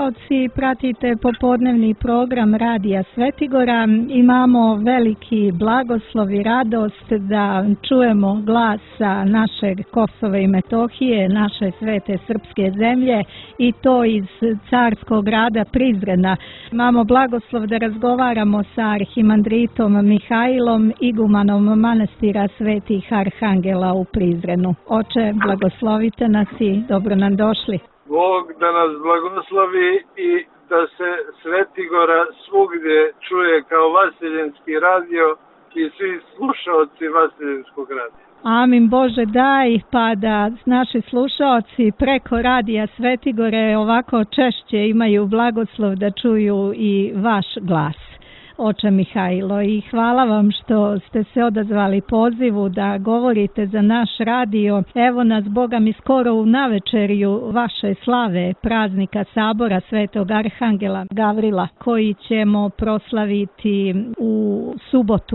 slušaoci, pratite popodnevni program Radija Svetigora. Imamo veliki blagoslov i radost da čujemo glas sa našeg Kosova i Metohije, naše svete srpske zemlje, i to iz carskog grada Prizrena. Imamo blagoslov da razgovaramo sa arhimandritom Mihajlom, igumanom manastira Svetih Arhangela u Prizrenu. Oče, blagoslovite nas i dobro nam došli. Bog da nas blagoslovi i da se Svetigora svugdje čuje kao Vaseljenski radio i svi slušaoci Vaseljenskog radija. Amin Bože, daj pa da naši slušaoci preko Radija Svetigore ovako češće imaju blagoslov da čuju i vaš glas. Oče Mihajlo, i hvala vam što ste se odazvali pozivu da govorite za naš radio. Evo nas, Boga mi, skoro u navečerju vaše slave praznika Sabora Svetog Arhangela Gavrila, koji ćemo proslaviti u subotu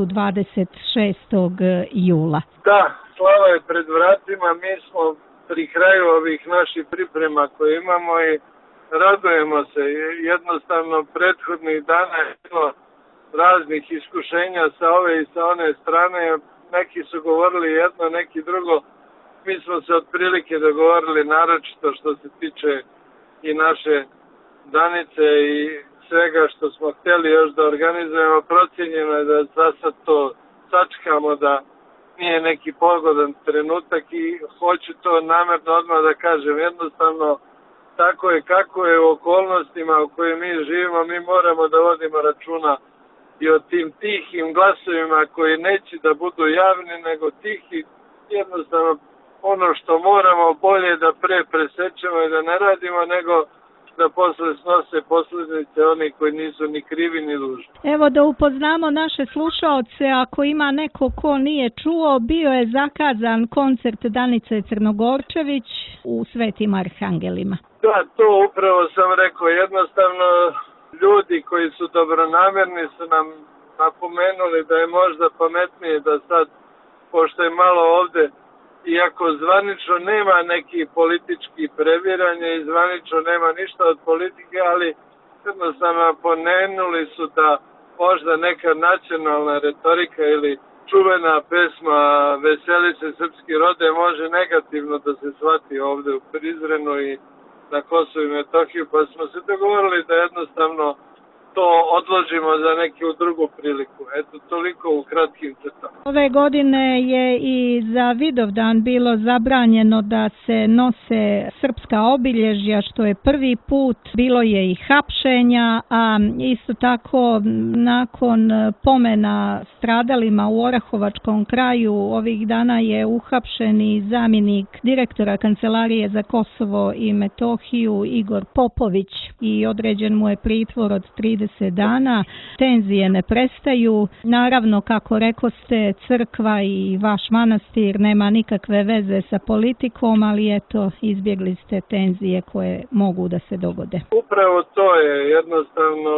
26. jula. Da, slava je pred vratima, mi smo pri kraju ovih naših priprema koje imamo i radujemo se. Jednostavno prethodnih dana je bilo raznih iskušenja sa ove i sa one strane. Neki su govorili jedno, neki drugo. Mi smo se otprilike dogovorili, naročito što se tiče i naše danice i svega što smo htjeli još da organizujemo. Procijenjeno je da za sad to sačekamo, da nije neki pogodan trenutak, i hoću to namjerno odmah da kažem. Jednostavno, tako je kako je u okolnostima u kojim mi živimo, mi moramo da vodimo računa i o tim tihim glasovima koji neće da budu javni, nego tihi. Jednostavno, ono što moramo bolje da presečemo i da ne radimo, nego da posle snose posljedice oni koji nisu ni krivi ni dužni. Evo da upoznamo naše slušaoce, ako ima neko ko nije čuo, bio je zakazan koncert Danice Crnogorčević u Svetim Arhangelima. Da, to upravo sam rekao. Jednostavno, ljudi koji su dobronamjerni su nam napomenuli da je možda pametnije da sad, pošto je malo ovdje, iako zvanično nema neki politički previranje i zvanično nema ništa od politike, ali jednostavno napomenuli su da možda neka nacionalna retorika ili čuvena pesma Veseli se srpski rode može negativno da se shvati ovdje u Prizrenu i na Kosovu i Metohiju, pa smo se dogovorili da jednostavno to odložimo za neku drugu priliku. Eto, toliko u kratkim crtama. Ove godine je i za Vidovdan bilo zabranjeno da se nose srpska obilježja, što je prvi put. Bilo je i hapšenja, a isto tako nakon pomena stradalima u Orahovačkom kraju ovih dana je uhapšen i zamjenik direktora Kancelarije za Kosovo i Metohiju Igor Popović i određen mu je pritvor od 30 dana. Tenzije ne prestaju. Naravno, kako rekoste, crkva i vaš manastir nema nikakve veze sa politikom, ali eto, izbjegli ste tenzije koje mogu da se dogode. Upravo to je, jednostavno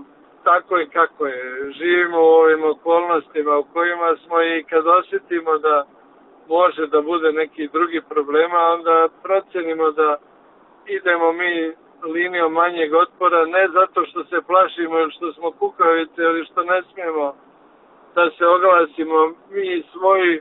tako je kako je. Živimo u ovim okolnostima u kojima smo, i kad osjetimo da može da bude neki drugi problema, onda procenimo da idemo mi linijom manjeg otpora, ne zato što se plašimo ili što smo kukavice ili što ne smijemo da se oglasimo. Mi svoju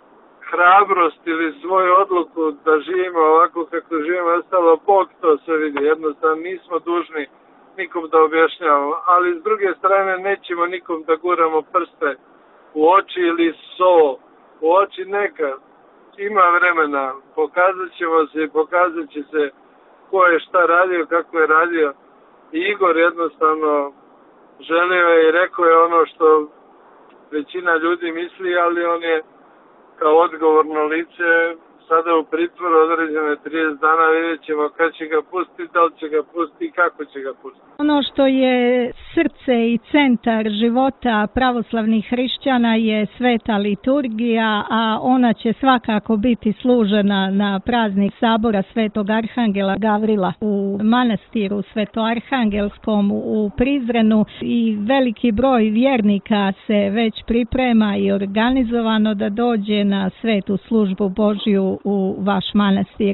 hrabrost ili svoju odluku da živimo ovako kako živimo, ostalo Bog to sve vidi. Jednostavno nismo dužni nikom da objašnjavamo, ali s druge strane nećemo nikom da guramo prste u oči ili so u oči. Neka ima vremena, pokazat ćemo se i pokazat će se ko je šta radio, kako je radio. I Igor jednostavno želio je i rekao je ono što većina ljudi misli, ali on je kao odgovorno lice sada u pritvoru određene 30 dana. Vidjet ćemo kad će ga pustiti, da li će ga pustiti i kako će ga pustiti. Ono što je srce i centar života pravoslavnih hrišćana je sveta liturgija, a ona će svakako biti služena na praznik Sabora Svetog Arhangela Gavrila u manastiru Svetoarhangelskom u Prizrenu, i veliki broj vjernika se već priprema i organizovano da dođe na svetu službu Božju dođu u vaš manastir.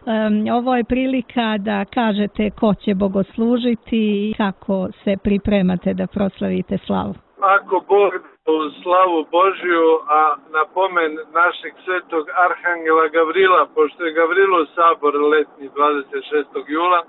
Ovo je prilika da kažete ko će bogoslužiti i kako se pripremate da proslavite slavu. Ako Bog u slavu Božju, a na pomen našeg svetog arhangela Gavrila, pošto je Gavrilu sabor letnji 26. jula,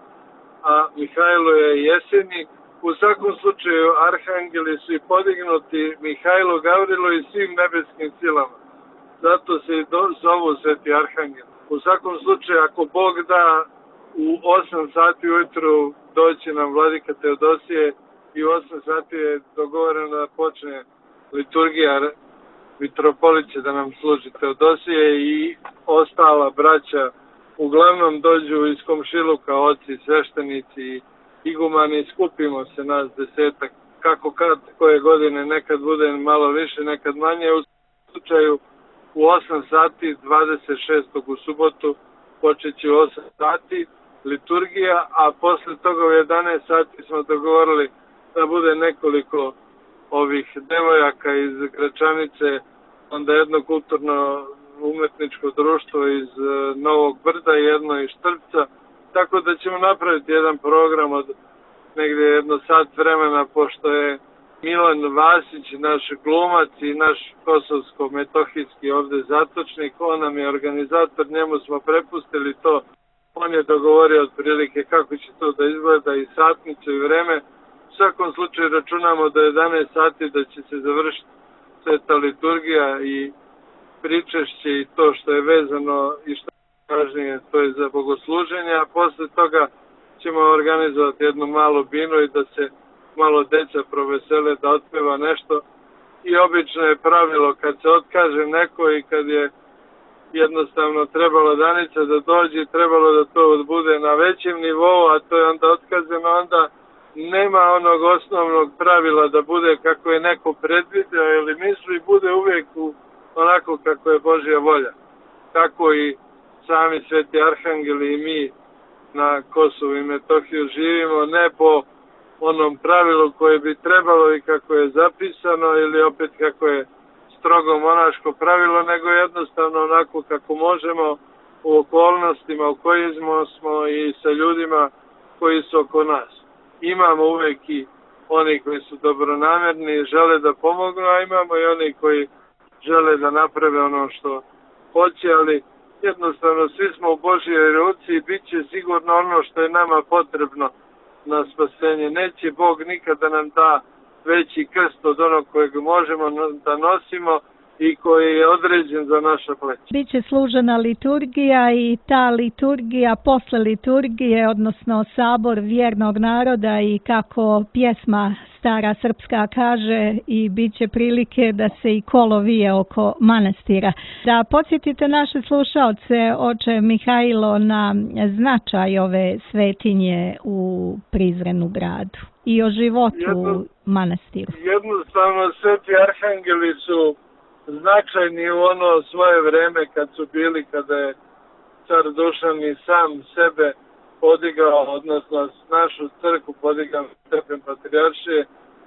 a Mihajlo je jesenji, u svakom slučaju arhangeli su i podignuti Mihajlo, Gavrilu i svim nebeskim silama. Zato se i zovu sveti arhangel. U svakom slučaju, ako Bog da, u 8 sati ujutru doći nam vladika Teodosije i u 8 sati je dogovoreno da počne liturgija mitropoliće da nam služi Teodosije i ostala braća uglavnom dođu iz komšiluka, oci, sveštenici, igumani, skupimo se nas 10-ak, kako kad koje godine, nekad bude malo više, nekad manje. U slučaju u 8 sati 26. u subotu počeće u 8 sati liturgija, a posle toga u 11 sati smo dogovorili da bude nekoliko ovih devojaka iz Gračanice, onda jedno kulturno umetničko društvo iz Novog Brda i jedno iz Štrpca, tako da ćemo napraviti jedan program od negdje jedno sat vremena, pošto je Milan Vasić, naš glumac i naš kosovsko-metohijski ovdje zatočnik, on nam je organizator, njemu smo prepustili to, on je dogovorio otprilike kako će to da izgleda i satnicu i vreme. U svakom slučaju računamo do 11 sati da će se završiti sveta liturgija i pričešće i to što je vezano i što je važnije, to je za bogosluženje, a posle toga ćemo organizovati jednu malu binu i da se malo deca provesele, da otpeva nešto. I obično je pravilo kad se otkaže neko i kad je jednostavno trebalo Danica da dođe, trebalo da to bude na većem nivou, a to je onda otkazano, onda nema onog osnovnog pravila da bude kako je neko predvideo ili misli, bude uvijek onako kako je Božja volja. Tako i sami sveti arhangeli i mi na Kosovu i Metohiju živimo, ne po onom pravilu koje bi trebalo i kako je zapisano ili opet kako je strogo monaško pravilo, nego jednostavno onako kako možemo u okolnostima u kojima smo i sa ljudima koji su oko nas. Imamo uvijek i oni koji su dobronamerni i žele da pomognu, a imamo i oni koji žele da naprave ono što hoće, ali jednostavno svi smo u Božjoj ruci i bit će sigurno ono što je nama potrebno na spasenje. Neće Bog nikada nam da veći krst od onog kojeg možemo da nosimo i koji je određen za naša pleća. Biće služena liturgija i ta liturgija posle liturgije, odnosno sabor vjernog naroda i kako pjesma stara srpska kaže, i bit će prilike da se i kolo vije oko manastira. Da podsjetite naše slušaoce, oče Mihajlo, na značaj ove svetinje u Prizrenu gradu i o životu u manastiru. Jednostavno, sveti arhangeli su značajni u ono svoje vreme kad su bili, kada je car Dušan i sam sebe podigao, odnosno našu crkvu podigao stepen patrijaršije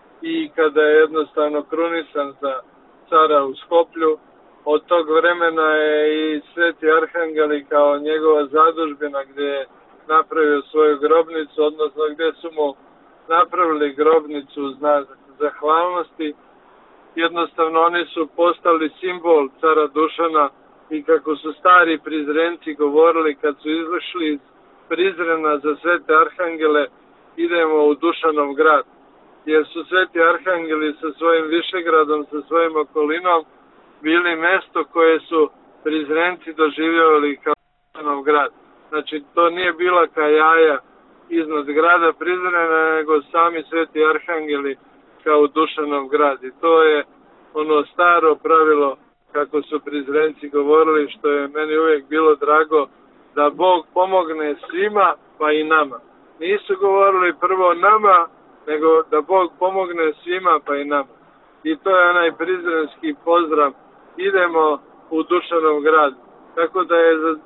i kada je jednostavno krunisan za cara u Skoplju. Od tog vremena je i sveti arhangeli kao njegova zadužbina gdje je napravio svoju grobnicu, odnosno gdje su mu napravili grobnicu znak zahvalnosti. Jednostavno oni su postali simbol cara Dušana i kako su stari Prizrenci govorili kad su izašli iz Prizrena za svete arhangele, idemo u Dušanov grad. Jer su sveti arhangeli sa svojim Višegradom, sa svojim okolinom bili mesto koje su Prizrenci doživljavali kao Dušanov grad. Znači to nije bila kajaja iznad grada Prizrena, nego sami sveti arhangeli kao Dušanov grad. I to je ono staro pravilo kako su Prizrenci govorili, što je meni uvijek bilo drago, da Bog pomogne svima pa i nama. Nisu govorili prvo nama, nego da Bog pomogne svima pa i nama. I to je onaj prizrenski pozdrav. Idemo u Dušanov grad. Tako da je za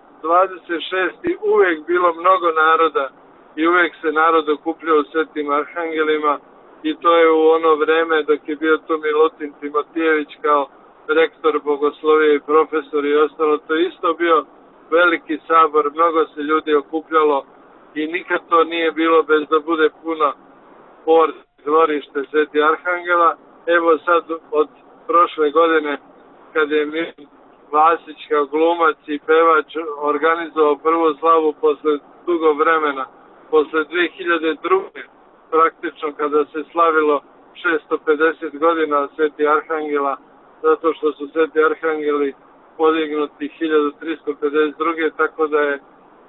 26. uvijek bilo mnogo naroda i uvijek se narod okupljao svetim arhangelima. I to je u ono vreme dok je bio tu Milutin Timotijević kao rektor bogoslovije i profesor i ostalo. To je isto bio veliki sabor, mnogo se ljudi okupljalo i nikad to nije bilo bez da bude puno dvorište Sveti Arhangela. Evo sad od prošle godine kad je Milan Vasić kao glumac i pevač organizovao prvu slavu posle dugo vremena, posle 2002. praktično kada se slavilo 650 godina od Sveti Arhangela, zato što su Sveti Arhangeli podignuti 1352. tako da je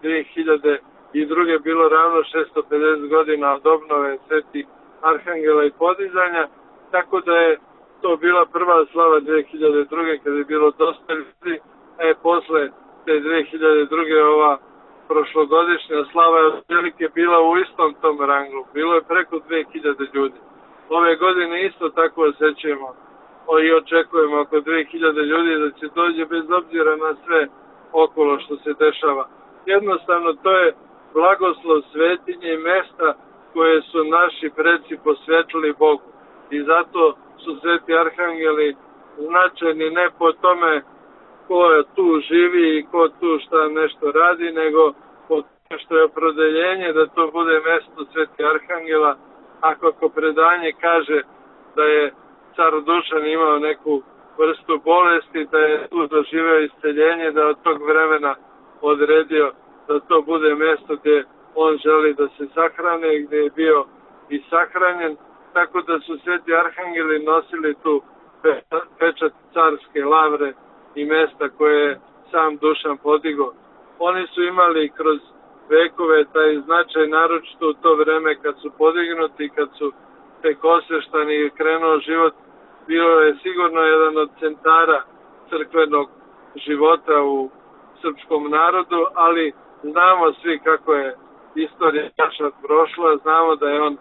2002. bilo ravno 650 godina od obnove Sveti Arhangela i podizanja, tako da je to bila prva slava 2002. kada je bilo dosta ljudi, a posle te 2002. ova prošlogodišnja slava je otprilike bila u istom tom rangu, bilo je preko 2000 ljudi. Ove godine isto tako osjećamo i očekujemo oko 2000 ljudi da će dođe bez obzira na sve okolo što se dešava. Jednostavno to je blagoslov svetinje i mesta koje su naši preci posvetili Bogu. I zato su Sveti Arhangeli značajni ne po tome ko tu živi i ko tu šta nešto radi, nego po tome što je opredeljenje da to bude mesto Sveti Arhangela, a kako predanje kaže da je car Dušan imao neku vrstu bolesti, da je tu doživeo isceljenje, da od tog vremena odredio da to bude mesto gdje on želi da se sahrane, gdje je bio i sahranjen, tako da su Sveti Arhangeli nosili tu pečat carske lavre i mesta koje je sam Dušan podigao. Oni su imali kroz vekove taj značaj, naročito u to vreme kad su podignuti, kad su tek osveštani i krenuo život, bio je sigurno jedan od centara crkvenog života u srpskom narodu, ali znamo svi kako je istorija naša prošla, znamo da je on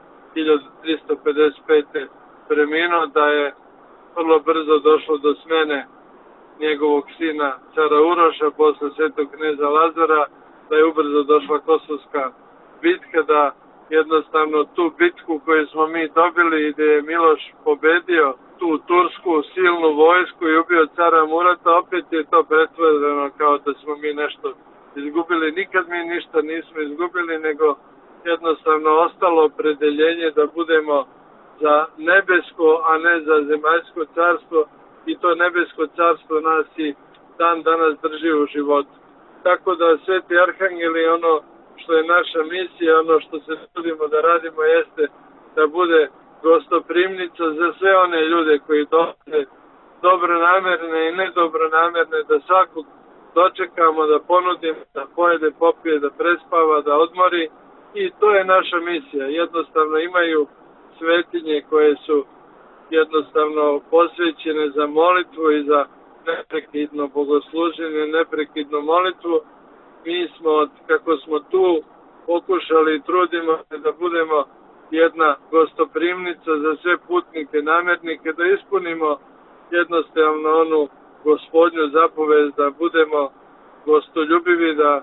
1355. preminuo, da je vrlo brzo došlo do smene njegovog sina cara Uroša posle svetog kneza Lazara, da je ubrzo došla Kosovska bitka, da jednostavno tu bitku koju smo mi dobili i gdje je Miloš pobedio tu tursku silnu vojsku i ubio cara Murata, opet je to pretvoreno kao da smo mi nešto izgubili. Nikad mi ništa nismo izgubili, nego jednostavno ostalo opredeljenje da budemo za nebesko, a ne za zemaljsko carstvo, i to nebesko carstvo nas i dan danas drži u životu. Tako da Sveti Arhangeli, ono što je naša misija, ono što se trudimo da radimo jeste da bude gostoprimnica za sve one ljude koji dolaze, dobronamerne i nedobronamerne, da svakog dočekamo, da ponudimo, da pojede, popije, da prespava, da odmori, i to je naša misija. Jednostavno imaju svetinje koje su jednostavno posvećene za molitvu i za neprekidno bogosluženje, neprekidnu molitvu. Mi smo, kako smo tu pokušali i trudimo da budemo jedna gostoprimnica za sve putnike, namernike, da ispunimo jednostavno onu Gospodnju zapovest, da budemo gostoljubivi, da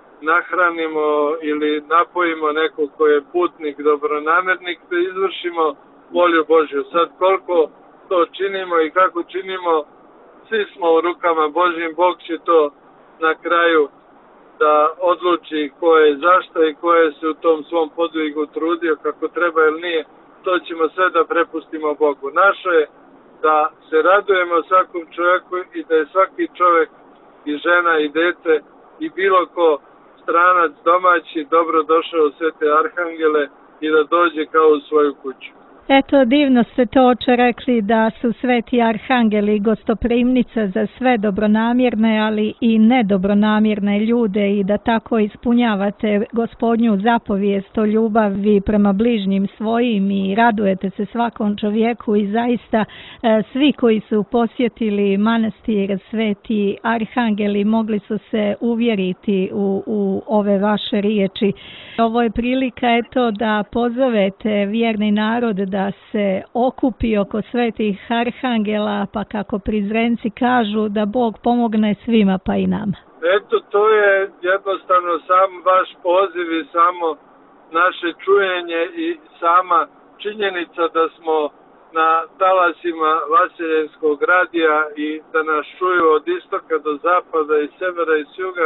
nahranimo ili napojimo nekog ko je putnik, dobronamernik, da izvršimo volju Božju. Sad koliko to činimo i kako činimo, svi smo u rukama Božjim. Bog će to na kraju da odluči ko je zašto i ko je se u tom svom podvigu trudio kako treba ili nije. To ćemo sve da prepustimo Bogu. Naše je da se radujemo svakom čovjeku i da je svaki čovjek i žena i dete i bilo ko stranac, domaći, dobro došao u Svete Arhangele i da dođe kao u svoju kuću. Eto, divno ste to, oče, rekli da su Sveti Arhangeli gostoprimnica za sve dobronamjerne, ali i nedobronamjerne ljude, i da tako ispunjavate Gospodnju zapovijest o ljubavi prema bližnjim svojim i radujete se svakom čovjeku, i zaista svi koji su posjetili manastir Sveti Arhangeli mogli su se uvjeriti u ove vaše riječi. Ovo je prilika eto da pozovete vjerni narod da se okupi oko Svetih Arhangela, pa kako Prizrenci kažu, da Bog pomogne svima, pa i nama. Eto, to je jednostavno sam vaš poziv i samo naše čujenje i sama činjenica da smo na talasima Vaseljenskog radija i da nas čuju od istoka do zapada i severa i s juga,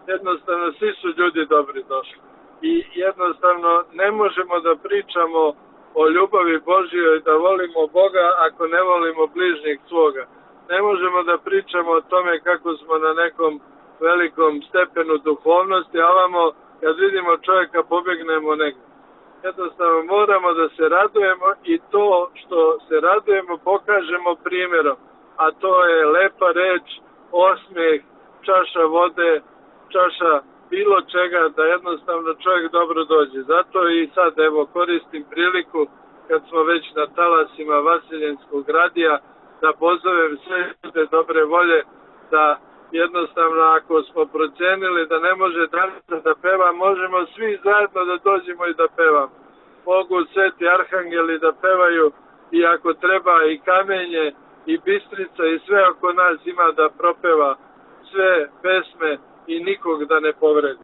jednostavno svi su ljudi dobri došli. I jednostavno ne možemo da pričamo o ljubavi Božjoj, da volimo Boga ako ne volimo bližnjeg svoga. Ne možemo da pričamo o tome kako smo na nekom velikom stepenu duhovnosti, a ovamo kad vidimo čovjeka pobegnemo negdje. Jednostavno moramo da se radujemo i to što se radujemo pokažemo primjerom, a to je lepa reč, osmijeh, čaša vode, čaša bilo čega, da jednostavno čovjek dobro dođe. Zato i sad evo koristim priliku kad smo već na talasima Vasiljenskog radija da pozovem sve ljude dobre volje da jednostavno ako smo procenili da ne može Danica da peva, možemo svi zajedno da dođemo i da pevamo. Mogu sveti arhangeli da pevaju i ako treba i Kamenje i Bistrica i sve oko nas ima da propeva sve pesme i nikog da ne povredi.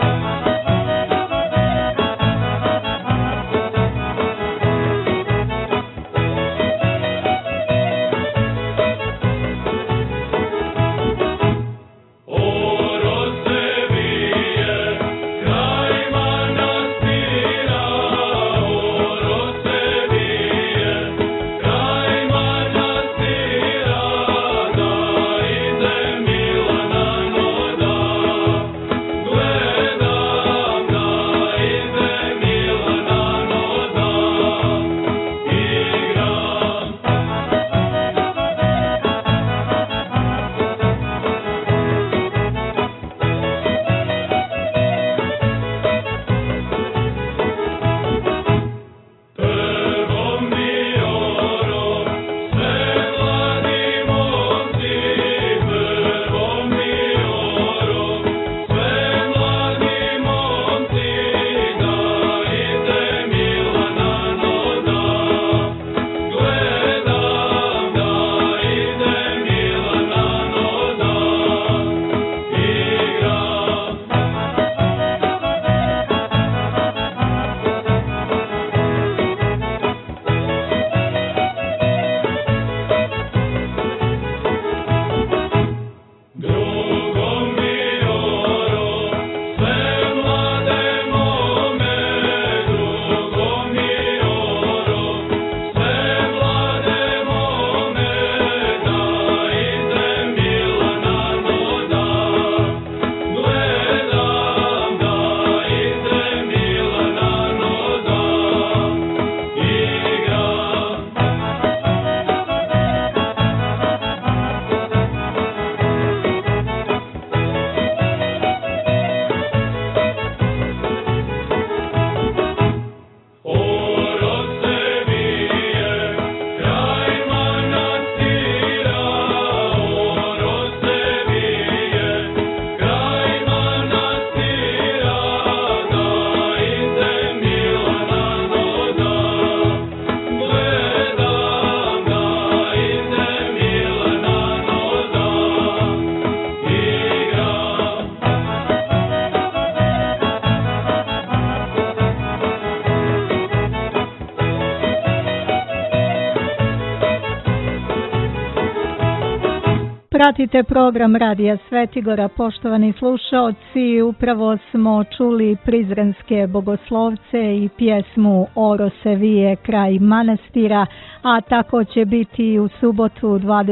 Pratite program Radija Svetigora, poštovani slušaoci. Upravo smo čuli prizrenske bogoslovce i pjesmu Oro se vije kraj manastira, a tako će biti u subotu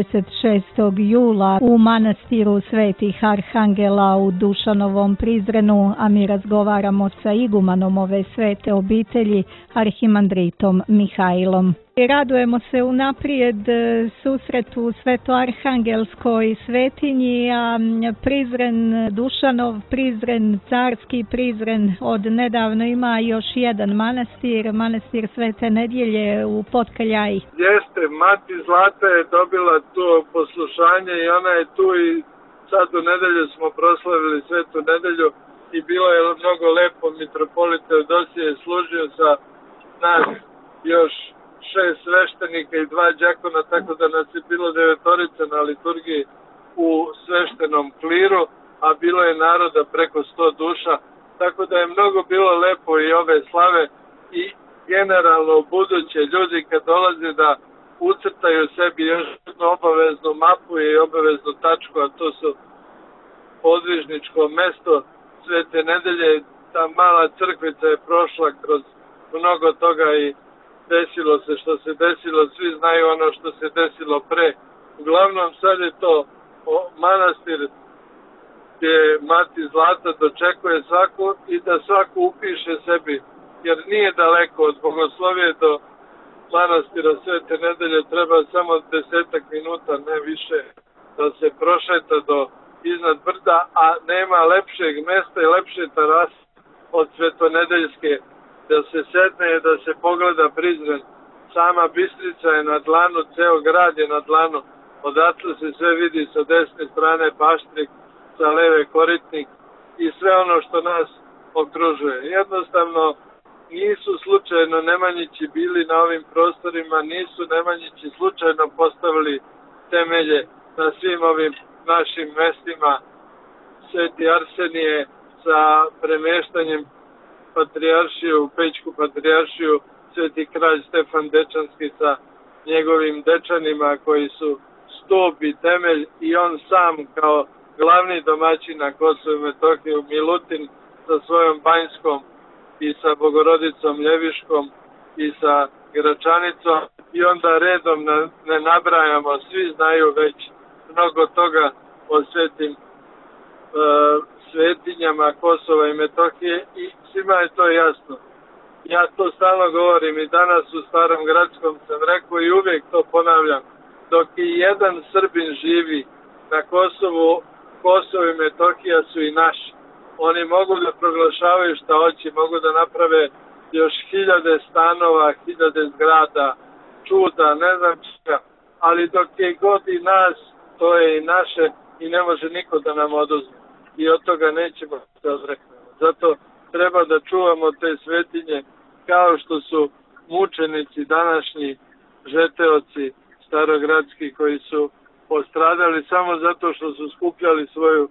26. jula u manastiru Svetih Arhangela u Dušanovom Prizrenu, a mi razgovaramo sa igumanom ove svete obitelji, arhimandritom Mihajlom. Radujemo se unaprijed susretu u Svetoarhangelskoj svetinji, a Prizren Dušanov, Prizren Carski, Prizren od nedavno ima još jedan manastir Svete Nedjelje u Potkaljaji. Jeste, Mati Zlata je dobila to poslušanje i ona je tu i sad u nedelju smo proslavili Svetu Nedelju i bilo je mnogo lepo. Mitropolit Teodosije je služio sa nas još 6 sveštenika i 2 đakona, tako da nas je bilo 9 na liturgiji u sveštenom kliru, a bilo je naroda preko 100 duša, tako da je mnogo bilo lepo i ove slave i generalno u buduće ljudi kad dolaze da ucrtaju sebi još jednu obaveznu mapu i obaveznu tačku, a to su podvižničko mesto Svete Nedelje. Ta mala crkvica je prošla kroz mnogo toga i desilo se što se desilo. Svi znaju ono što se desilo pre. Uglavnom sad je to manastir gdje Mati Zlata dočekuje svaku i da svaku upiše sebi, jer nije daleko od Bogoslovije do manastira Svete Nedelje, treba samo 10 minuta, ne više, da se prošeta do iznad brda, a nema lepšeg mesta i lepše terase od Svetonedeljske, da se sedne, da se pogleda Prizren. Sama Bistrica je na dlanu, ceo grad je na dlanu, odatle se sve vidi sa desne strane Paštrik, sa leve Koritnik i sve ono što nas okružuje. Jednostavno, nisu slučajno Nemanjići bili na ovim prostorima, nisu Nemanjići slučajno postavili temelje na svim ovim našim mestima. Sveti Arsenije sa premeštanjem patrijaršije u Pećku patrijaršiju, Sveti kralj Stefan Dečanski sa njegovim dečanima koji su stup i temelj, i on sam kao glavni domaćin na Kosovu i Metohiji, Milutin sa svojom Banjskom i sa Bogorodicom Ljeviškom i sa Gračanicom, i onda redom ne nabrajamo, svi znaju već mnogo toga o svetim svetinjama Kosova i Metohije i svima je to jasno. Ja to stalno govorim i danas u Starom Gradskom sam rekao i uvijek to ponavljam. Dok i jedan Srbin živi na Kosovu, Kosovo i Metohija su i naši. Oni mogu da proglašavaju šta hoće, mogu da naprave još 1000 stanova, 1000 zgrada, čuda, ne znam čega. Ali dok je god i nas, to je i naše i ne može niko da nam oduzme. I od toga nećemo se odreknemo. Zato treba da čuvamo te svetinje kao što su mučenici današnji, žeteoci starogradski koji su postradali samo zato što su skupljali svoju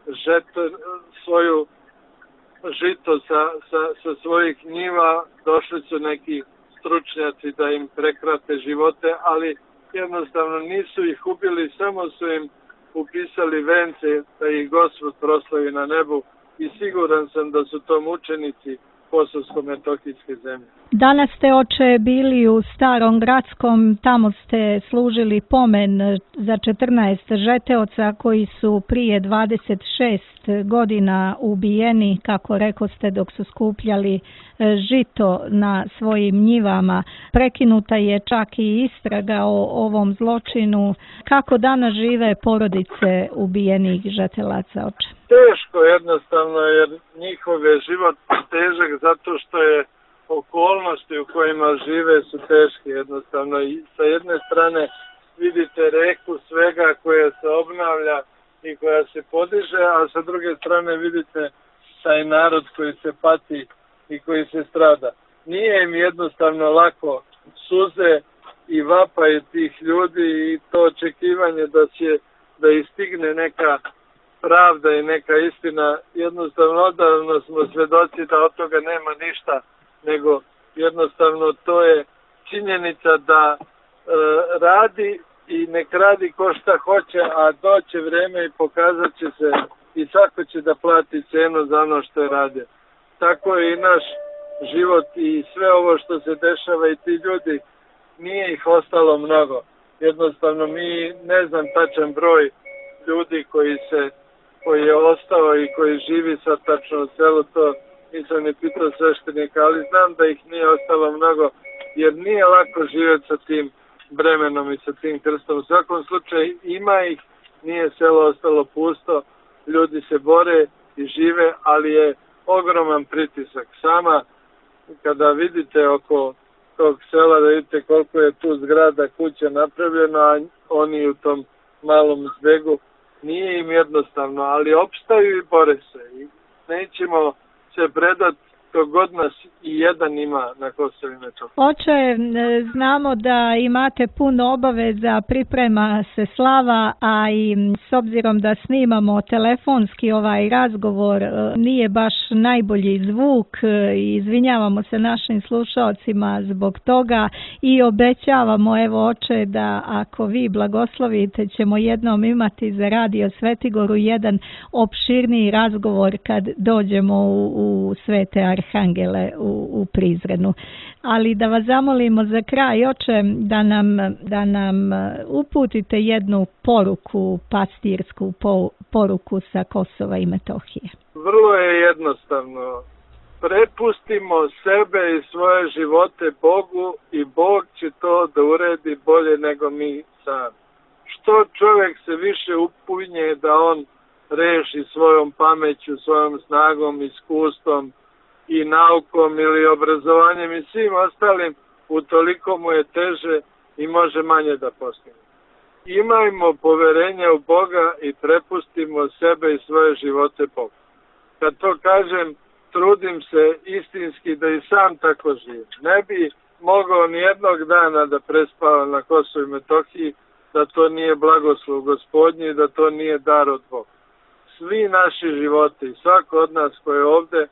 žito sa svojih njiva. Došli su neki stručnjaci da im prekrate živote, ali jednostavno nisu ih ubili, samo su im upisali vence da ih Gospod proslavi na nebu i siguran sam da su to mučenici Kosovsko-Metohijske zemlje. Danas ste, oče, bili u Starom Gradskom, tamo ste služili pomen za 14 žeteoca koji su prije 26 godina ubijeni, kako rekoste, dok su skupljali žito na svojim njivama. Prekinuta je čak i istraga o ovom zločinu. Kako danas žive porodice ubijenih žetelaca, oče? Teško jednostavno, jer njihov je život težak zato što je okolnosti u kojima žive su teške jednostavno. I sa jedne strane vidite reku svega koja se obnavlja i koja se podiže, a sa druge strane vidite taj narod koji se pati i koji se strada. Nije im jednostavno lako, suze i vapaj tih ljudi i to očekivanje da istigne neka pravda i neka istina. Jednostavno odavno smo svedoci da od toga nema ništa, nego jednostavno to je činjenica da radi i nek radi ko šta hoće, a doće vreme i pokazat će se i svako će da plati cenu za ono što je radio. Tako je i naš život i sve ovo što se dešava i ti ljudi, nije ih ostalo mnogo. Jednostavno mi ne znam tačan broj ljudi koji je ostao i koji živi sad tačno u selu, to nisam ni pitao sveštenika, ali znam da ih nije ostalo mnogo, jer nije lako živjeti sa tim bremenom i sa tim krstom. U svakom slučaju ima ih, nije selo ostalo pusto, ljudi se bore i žive, ali je ogroman pritisak. Sama kada vidite oko tog sela, da vidite koliko je tu zgrada, kuća napravljena, a oni u tom malom zbegu, nije im jednostavno, ali opstaju i bore se. I nećemo se predati koliko god nas i jedan ima na Kosovu i Metohiji. Oče, znamo da imate puno obaveza, priprema se slava, a i s obzirom da snimamo telefonski ovaj razgovor, nije baš najbolji zvuk. Izvinjavamo se našim slušalcima zbog toga i obećavamo, evo oče, da ako vi blagoslovite ćemo jednom imati za Radio Svetigoru jedan opširniji razgovor kad dođemo u Svete Arhangele u Prizrenu. Ali da vas zamolimo za kraj, oče, da nam uputite jednu poruku, pastirsku poruku sa Kosova i Metohije. Vrlo je jednostavno. Prepustimo sebe i svoje živote Bogu i Bog će to da uredi bolje nego mi sami. Što čovjek se više upunje da on reši svojom pameću, svojom snagom, iskustvom i naukom ili obrazovanjem i svim ostalim, utoliko mu je teže i može manje da postigne. Imajmo poverenje u Boga i prepustimo sebe i svoje živote Bogu. Kad to kažem, trudim se istinski da i sam tako živim. Ne bi mogao ni jednog dana da prespavam na Kosovu i Metohiji, da to nije blagoslov Gospodnji, da to nije dar od Boga. Svi naši životi, svako od nas koji je ovde,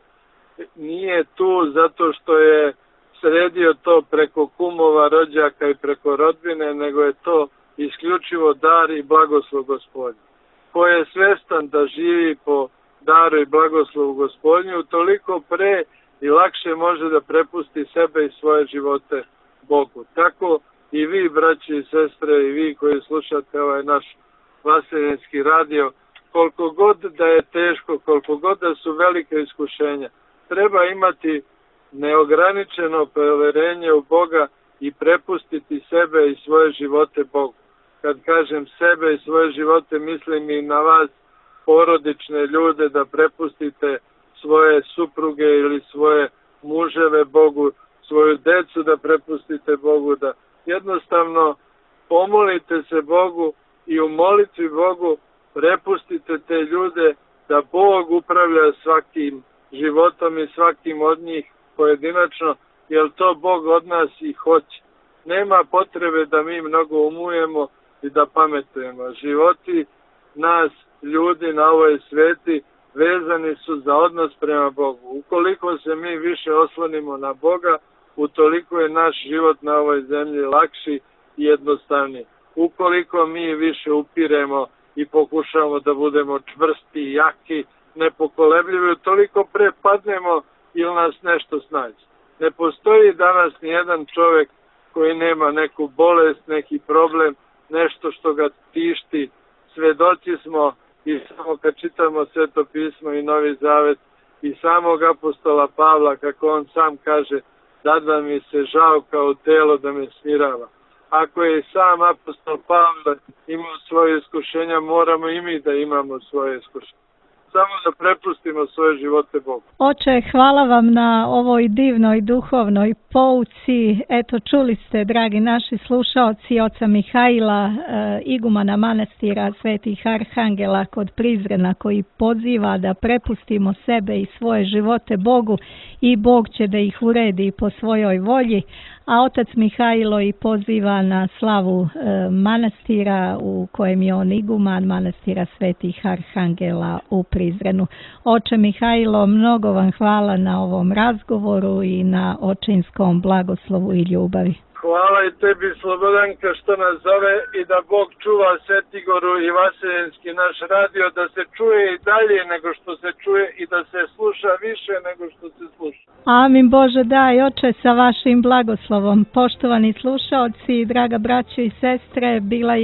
nije tu zato što je sredio to preko kumova, rođaka i preko rodbine, nego je to isključivo dar i blagoslov Gospodnji. Ko je svestan da živi po daru i blagoslovu Gospodnju, toliko pre i lakše može da prepusti sebe i svoje živote Bogu. Tako i vi, braći i sestre, i vi koji slušate ovaj naš vaseljenski radio, koliko god da je teško, koliko god da su velike iskušenja, treba imati neograničeno poverenje u Boga i prepustiti sebe i svoje živote Bogu. Kad kažem sebe i svoje živote, mislim i na vas, porodične ljude, da prepustite svoje supruge ili svoje muževe Bogu, svoju decu da prepustite Bogu, da jednostavno pomolite se Bogu i u molitvi Bogu prepustite te ljude da Bog upravlja svakim životom i svakim od njih pojedinačno, jer to Bog od nas i hoće. Nema potrebe da mi mnogo umujemo i da pametujemo. Životi nas, ljudi na ovoj sveti, vezani su za odnos prema Bogu. Ukoliko se mi više oslonimo na Boga, utoliko je naš život na ovoj zemlji lakši i jednostavniji. Ukoliko mi više upiremo i pokušamo da budemo čvrsti i jaki, nepokolebljivi, toliko pre padnemo ili nas nešto snađe. Ne postoji danas nijedan čovjek koji nema neku bolest, neki problem, nešto što ga tišti. Svedoci smo i samo kad čitamo Sveto pismo i Novi Zavet i samog apostola Pavla, kako on sam kaže, da mi se žao kao telo da me smirava. Ako je sam apostol Pavle imao svoje iskušenja, moramo i mi da imamo svoje iskušenja. Samo da prepustimo svoje živote Bogu. Oče, hvala vam na ovoj divnoj duhovnoj pouci. Eto, čuli ste, dragi naši slušaoci, oca Mihaila, igumana manastira Svetih Arhangela kod Prizrena, koji poziva da prepustimo sebe i svoje živote Bogu i Bog će da ih uredi po svojoj volji. A otac Mihajlo i poziva na slavu manastira u kojem je on iguman, manastira Svetih Arhangela u Prizrenu. Oče Mihajlo, mnogo vam hvala na ovom razgovoru i na očinskom blagoslovu i ljubavi. Hvala i tebi, Slobodanka, što nas zove i da Bog čuva Svetigoru i vaseljenski naš radio, da se čuje i dalje nego što se čuje i da se sluša više nego što se sluša. Amin Bože, daj, oče, sa vašim blagoslovom. Poštovani slušaoci, draga braćo i sestre,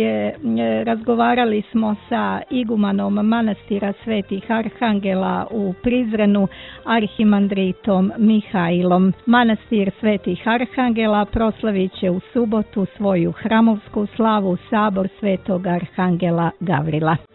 razgovarali smo sa igumanom manastira Svetih Arhangela u Prizrenu, arhimandritom Mihajlom. Manastir Svetih Arhangela proslavit će u subotu svoju hramovsku slavu, sabor Svetog Arhangela Gavrila.